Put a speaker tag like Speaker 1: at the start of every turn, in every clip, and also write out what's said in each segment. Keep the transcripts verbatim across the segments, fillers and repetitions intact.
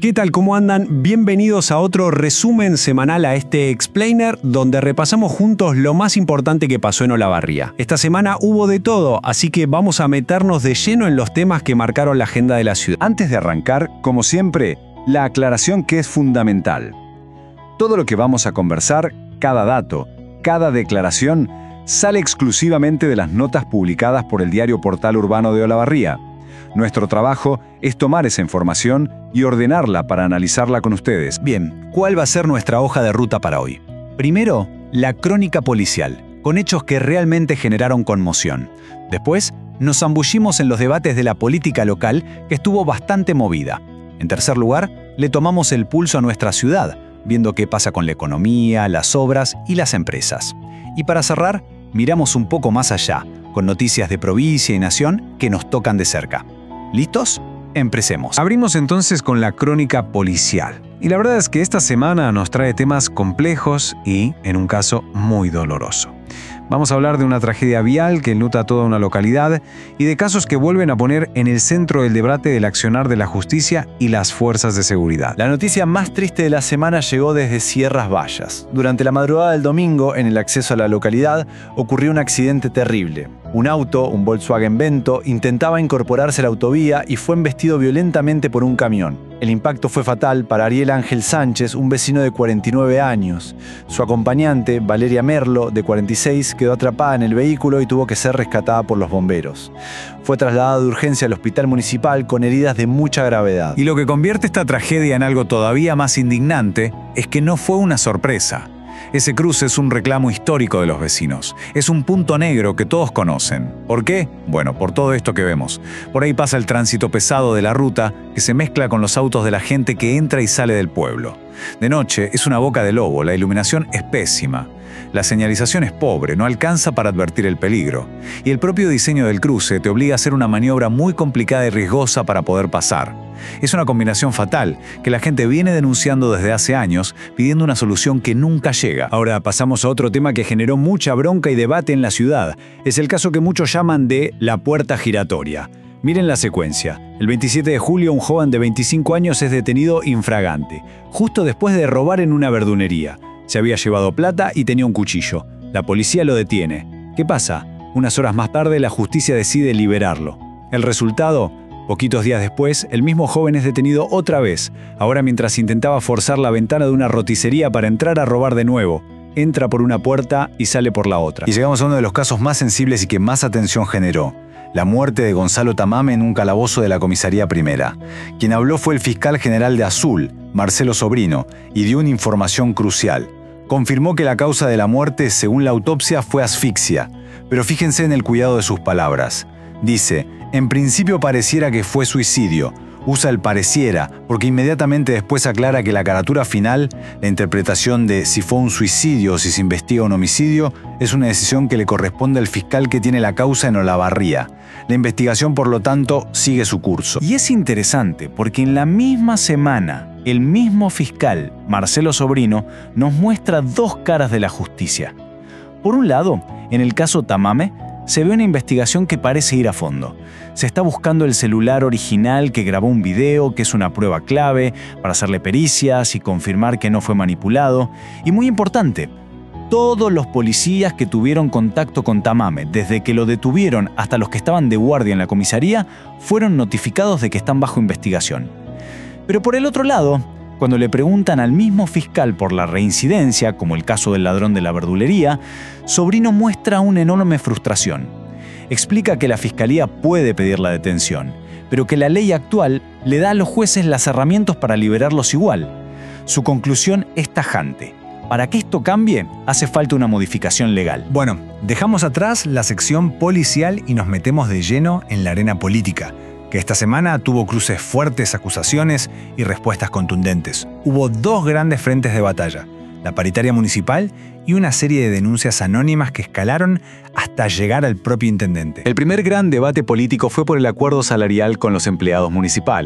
Speaker 1: ¿Qué tal? ¿Cómo andan? Bienvenidos a otro resumen semanal a este Explainer, donde repasamos juntos lo más importante que pasó en Olavarría. Esta semana hubo de todo, así que vamos a meternos de lleno en los temas que marcaron la agenda de la ciudad.
Speaker 2: Antes de arrancar, como siempre, la aclaración que es fundamental. Todo lo que vamos a conversar, cada dato, cada declaración, sale exclusivamente de las notas publicadas por el diario Portal Urbano de Olavarría. Nuestro trabajo es tomar esa información y ordenarla para analizarla con ustedes.
Speaker 3: Bien, ¿cuál va a ser nuestra hoja de ruta para hoy? Primero, la crónica policial, con hechos que realmente generaron conmoción. Después, nos zambullimos en los debates de la política local, que estuvo bastante movida. En tercer lugar, le tomamos el pulso a nuestra ciudad, viendo qué pasa con la economía, las obras y las empresas. Y para cerrar, miramos un poco más allá, con noticias de provincia y nación que nos tocan de cerca. ¿Listos? Empecemos.
Speaker 1: Abrimos entonces con la crónica policial. Y la verdad es que esta semana nos trae temas complejos y, en un caso, muy doloroso. Vamos a hablar de una tragedia vial que enluta a toda una localidad y de casos que vuelven a poner en el centro del debate del accionar de la justicia y las fuerzas de seguridad.
Speaker 3: La noticia más triste de la semana llegó desde Sierras Bayas. Durante la madrugada del domingo, en el acceso a la localidad, ocurrió un accidente terrible. Un auto, un Volkswagen Vento, intentaba incorporarse a la autovía y fue embestido violentamente por un camión. El impacto fue fatal para Ariel Ángel Sánchez, un vecino de cuarenta y nueve años. Su acompañante, Valeria Merlo, de cuarenta y seis, quedó atrapada en el vehículo y tuvo que ser rescatada por los bomberos. Fue trasladada de urgencia al hospital municipal con heridas de mucha gravedad.
Speaker 4: Y lo que convierte esta tragedia en algo todavía más indignante es que no fue una sorpresa. Ese cruce es un reclamo histórico de los vecinos. Es un punto negro que todos conocen. ¿Por qué? Bueno, por todo esto que vemos. Por ahí pasa el tránsito pesado de la ruta que se mezcla con los autos de la gente que entra y sale del pueblo. De noche es una boca de lobo, la iluminación es pésima. La señalización es pobre, no alcanza para advertir el peligro. Y el propio diseño del cruce te obliga a hacer una maniobra muy complicada y riesgosa para poder pasar. Es una combinación fatal que la gente viene denunciando desde hace años, pidiendo una solución que nunca llega.
Speaker 1: Ahora pasamos a otro tema que generó mucha bronca y debate en la ciudad. Es el caso que muchos llaman de la puerta giratoria. Miren la secuencia. El veintisiete de julio, un joven de veinticinco años es detenido infragante, justo después de robar en una verdulería. Se había llevado plata y tenía un cuchillo. La policía lo detiene. ¿Qué pasa? Unas horas más tarde, la justicia decide liberarlo. El resultado, poquitos días después, el mismo joven es detenido otra vez, ahora mientras intentaba forzar la ventana de una roticería para entrar a robar de nuevo. Entra por una puerta y sale por la otra.
Speaker 2: Y llegamos a uno de los casos más sensibles y que más atención generó. La muerte de Gonzalo Tamame en un calabozo de la comisaría primera. Quien habló fue el fiscal general de Azul, Marcelo Sobrino, y dio una información crucial. Confirmó que la causa de la muerte, según la autopsia, fue asfixia. Pero fíjense en el cuidado de sus palabras. Dice, en principio pareciera que fue suicidio. Usa el pareciera, porque inmediatamente después aclara que la caratura final, la interpretación de si fue un suicidio o si se investiga un homicidio, es una decisión que le corresponde al fiscal que tiene la causa en Olavarría. La investigación, por lo tanto, sigue su curso.
Speaker 3: Y es interesante, porque en la misma semana, el mismo fiscal, Marcelo Sobrino, nos muestra dos caras de la justicia. Por un lado, en el caso Tamame, se ve una investigación que parece ir a fondo. Se está buscando el celular original que grabó un video, que es una prueba clave para hacerle pericias y confirmar que no fue manipulado. Y muy importante, todos los policías que tuvieron contacto con Tamame, desde que lo detuvieron hasta los que estaban de guardia en la comisaría, fueron notificados de que están bajo investigación. Pero por el otro lado, cuando le preguntan al mismo fiscal por la reincidencia, como el caso del ladrón de la verdulería, Sobrino muestra una enorme frustración. Explica que la fiscalía puede pedir la detención, pero que la ley actual le da a los jueces las herramientas para liberarlos igual. Su conclusión es tajante. Para que esto cambie, hace falta una modificación legal.
Speaker 4: Bueno, dejamos atrás la sección policial y nos metemos de lleno en la arena política, que esta semana tuvo cruces fuertes, acusaciones y respuestas contundentes. Hubo dos grandes frentes de batalla, la paritaria municipal y una serie de denuncias anónimas que escalaron hasta llegar al propio intendente.
Speaker 2: El primer gran debate político fue por el acuerdo salarial con los empleados municipales.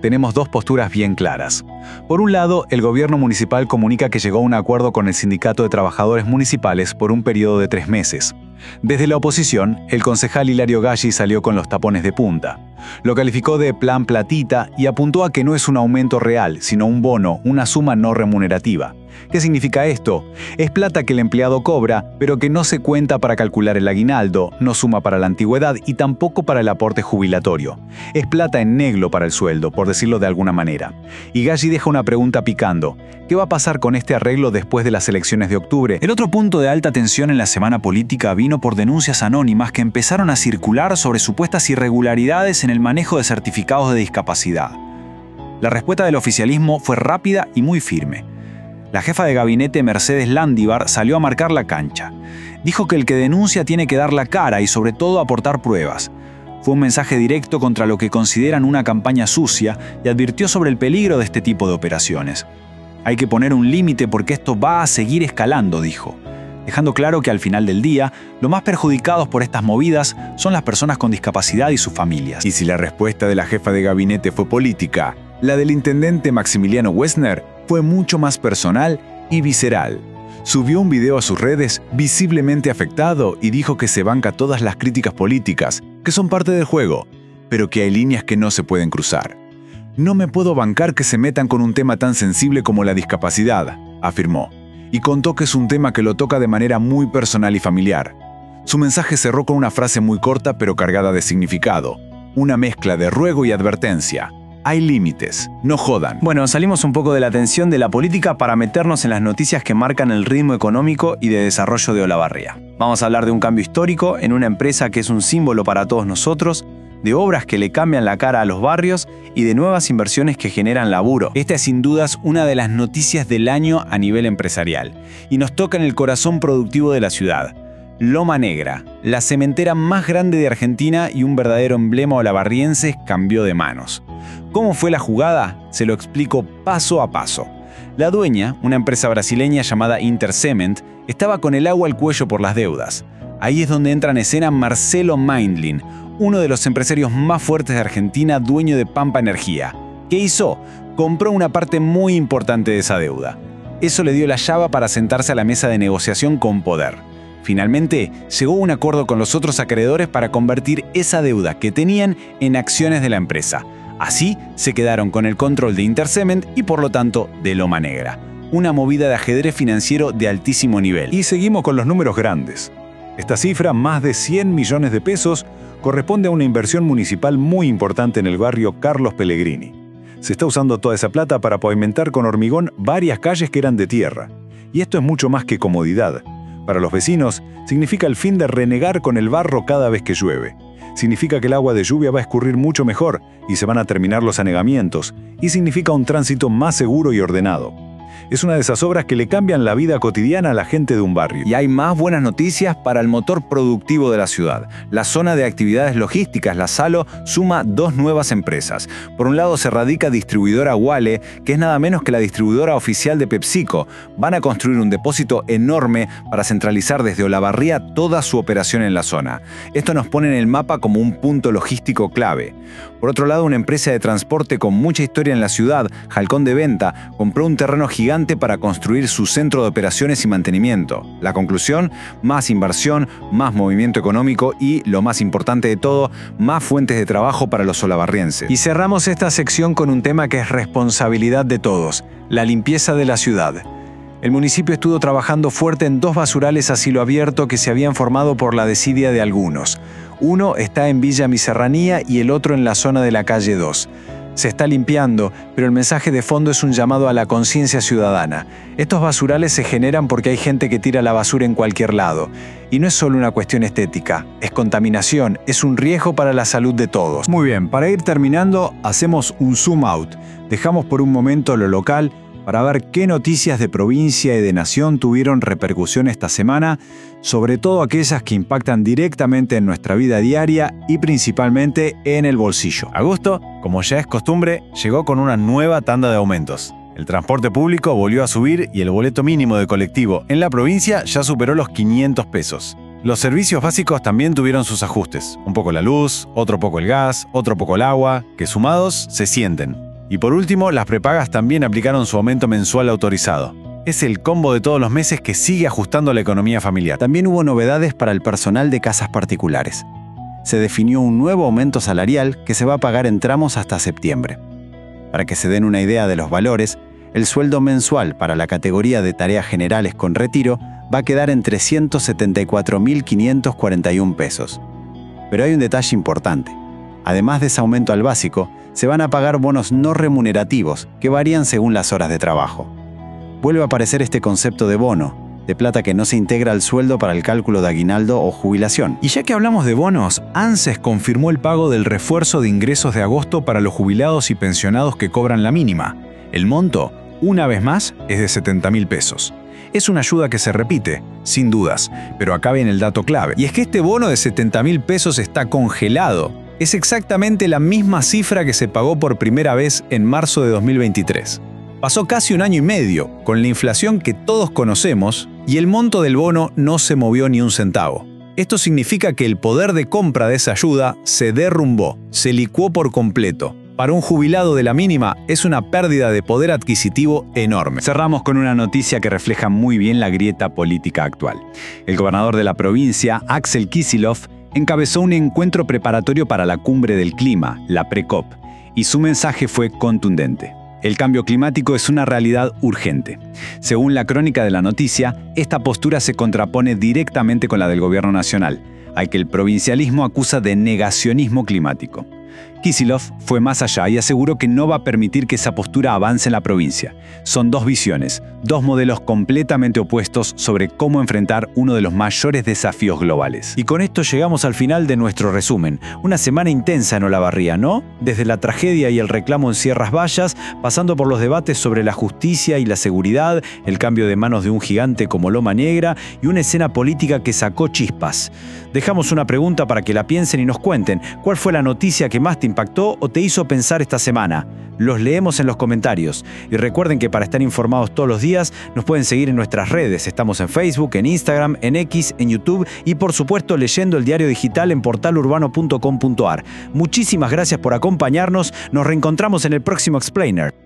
Speaker 1: tenemos dos posturas bien claras. Por un lado, el gobierno municipal comunica que llegó a un acuerdo con el Sindicato de Trabajadores Municipales por un periodo de tres meses. Desde la oposición, el concejal Hilario Galli salió con los tapones de punta. Lo calificó de plan platita y apuntó a que no es un aumento real, sino un bono, una suma no remunerativa. ¿Qué significa esto? Es plata que el empleado cobra, pero que no se cuenta para calcular el aguinaldo, no suma para la antigüedad y tampoco para el aporte jubilatorio. Es plata en negro para el sueldo, por decirlo de alguna manera. Y Galli deja una pregunta picando. ¿Qué va a pasar con este arreglo después de las elecciones de octubre?
Speaker 3: El otro punto de alta tensión en la semana política vino por denuncias anónimas que empezaron a circular sobre supuestas irregularidades en el manejo de certificados de discapacidad. La respuesta del oficialismo fue rápida y muy firme. La jefa de gabinete Mercedes Landívar salió a marcar la cancha. Dijo que el que denuncia tiene que dar la cara y sobre todo aportar pruebas. Fue un mensaje directo contra lo que consideran una campaña sucia y advirtió sobre el peligro de este tipo de operaciones. Hay que poner un límite porque esto va a seguir escalando, dijo, dejando claro que al final del día, los más perjudicados por estas movidas son las personas con discapacidad y sus familias.
Speaker 1: Y si la respuesta de la jefa de gabinete fue política, la del intendente Maximiliano Wessner fue mucho más personal y visceral. Subió un video a sus redes visiblemente afectado y dijo que se banca todas las críticas políticas, que son parte del juego, pero que hay líneas que no se pueden cruzar. No me puedo bancar que se metan con un tema tan sensible como la discapacidad, afirmó, y contó que es un tema que lo toca de manera muy personal y familiar. Su mensaje cerró con una frase muy corta pero cargada de significado, una mezcla de ruego y advertencia. Hay límites, no jodan.
Speaker 3: Bueno, salimos un poco de la tensión de la política para meternos en las noticias que marcan el ritmo económico y de desarrollo de Olavarría. Vamos a hablar de un cambio histórico en una empresa que es un símbolo para todos nosotros, de obras que le cambian la cara a los barrios y de nuevas inversiones que generan laburo.
Speaker 1: Esta es sin dudas una de las noticias del año a nivel empresarial y nos toca en el corazón productivo de la ciudad. Loma Negra, la cementera más grande de Argentina y un verdadero emblema olavarriense, cambió de manos. ¿Cómo fue la jugada? Se lo explico paso a paso. La dueña, una empresa brasileña llamada Intercement, estaba con el agua al cuello por las deudas. Ahí es donde entra en escena Marcelo Maindlin, uno de los empresarios más fuertes de Argentina, dueño de Pampa Energía. ¿Qué hizo? Compró una parte muy importante de esa deuda. Eso le dio la llave para sentarse a la mesa de negociación con poder. Finalmente, llegó a un acuerdo con los otros acreedores para convertir esa deuda que tenían en acciones de la empresa. Así, se quedaron con el control de Intercement y por lo tanto de Loma Negra. Una movida de ajedrez financiero de altísimo nivel.
Speaker 4: Y seguimos con los números grandes. Esta cifra, más de cien millones de pesos, corresponde a una inversión municipal muy importante en el barrio Carlos Pellegrini. Se está usando toda esa plata para pavimentar con hormigón varias calles que eran de tierra. Y esto es mucho más que comodidad. Para los vecinos, significa el fin de renegar con el barro cada vez que llueve. Significa que el agua de lluvia va a escurrir mucho mejor y se van a terminar los anegamientos. Y significa un tránsito más seguro y ordenado. Es una de esas obras que le cambian la vida cotidiana a la gente de un barrio.
Speaker 3: Y hay más buenas noticias para el motor productivo de la ciudad. La zona de actividades logísticas, la Salo, suma dos nuevas empresas. Por un lado se radica distribuidora Wale, que es nada menos que la distribuidora oficial de PepsiCo. Van a construir un depósito enorme para centralizar desde Olavarría toda su operación en la zona. Esto nos pone en el mapa como un punto logístico clave. Por otro lado, una empresa de transporte con mucha historia en la ciudad, Halcón de Venta, compró un terreno gigante para construir su centro de operaciones y mantenimiento. La conclusión, más inversión, más movimiento económico y, lo más importante de todo, más fuentes de trabajo para los olavarrienses.
Speaker 1: Y cerramos esta sección con un tema que es responsabilidad de todos, la limpieza de la ciudad. El municipio estuvo trabajando fuerte en dos basurales a cielo abierto que se habían formado por la desidia de algunos. Uno está en Villa Mi Serranía y el otro en la zona de la calle dos. Se está limpiando, pero el mensaje de fondo es un llamado a la conciencia ciudadana. Estos basurales se generan porque hay gente que tira la basura en cualquier lado. Y no es solo una cuestión estética, es contaminación, es un riesgo para la salud de todos.
Speaker 4: Muy bien, para ir terminando, hacemos un zoom out. Dejamos por un momento lo local para ver qué noticias de provincia y de nación tuvieron repercusión esta semana, sobre todo aquellas que impactan directamente en nuestra vida diaria y principalmente en el bolsillo.
Speaker 3: Agosto, como ya es costumbre, llegó con una nueva tanda de aumentos. El transporte público volvió a subir y el boleto mínimo de colectivo en la provincia ya superó los quinientos pesos. Los servicios básicos también tuvieron sus ajustes. Un poco la luz, otro poco el gas, otro poco el agua, que sumados se sienten.
Speaker 2: Y por último, las prepagas también aplicaron su aumento mensual autorizado. Es el combo de todos los meses que sigue ajustando la economía familiar.
Speaker 5: También hubo novedades para el personal de casas particulares. Se definió un nuevo aumento salarial que se va a pagar en tramos hasta septiembre. Para que se den una idea de los valores, el sueldo mensual para la categoría de tareas generales con retiro va a quedar en trescientos setenta y cuatro mil quinientos cuarenta y uno pesos. Pero hay un detalle importante. Además de ese aumento al básico, se van a pagar bonos no remunerativos que varían según las horas de trabajo. Vuelve a aparecer este concepto de bono, de plata que no se integra al sueldo para el cálculo de aguinaldo o jubilación.
Speaker 4: Y ya que hablamos de bonos, ANSES confirmó el pago del refuerzo de ingresos de agosto para los jubilados y pensionados que cobran la mínima. El monto, una vez más, es de setenta mil pesos. Es una ayuda que se repite, sin dudas, pero acá viene el dato clave. Y es que este bono de setenta mil pesos está congelado. Es exactamente la misma cifra que se pagó por primera vez en marzo de dos mil veintitrés. Pasó casi un año y medio, con la inflación que todos conocemos, y el monto del bono no se movió ni un centavo. Esto significa que el poder de compra de esa ayuda se derrumbó, se licuó por completo. Para un jubilado de la mínima es una pérdida de poder adquisitivo enorme.
Speaker 1: Cerramos con una noticia que refleja muy bien la grieta política actual. El gobernador de la provincia, Axel Kicillof, encabezó un encuentro preparatorio para la cumbre del clima, la Precop, y su mensaje fue contundente. El cambio climático es una realidad urgente. Según la crónica de la noticia, esta postura se contrapone directamente con la del gobierno nacional, al que el provincialismo acusa de negacionismo climático. Kicillof fue más allá y aseguró que no va a permitir que esa postura avance en la provincia. Son dos visiones, dos modelos completamente opuestos sobre cómo enfrentar uno de los mayores desafíos globales.
Speaker 3: Y con esto llegamos al final de nuestro resumen. Una semana intensa en Olavarría, ¿no? Desde la tragedia y el reclamo en Sierras Bayas, pasando por los debates sobre la justicia y la seguridad, el cambio de manos de un gigante como Loma Negra y una escena política que sacó chispas. Dejamos una pregunta para que la piensen y nos cuenten. ¿Cuál fue la noticia que más te impactó o te hizo pensar esta semana? Los leemos en los comentarios. Y recuerden que para estar informados todos los días nos pueden seguir en nuestras redes. Estamos en Facebook, en Instagram, en X, en YouTube y por supuesto leyendo el diario digital en portal urbano punto com punto a r. Muchísimas gracias por acompañarnos. Nos reencontramos en el próximo Explainer.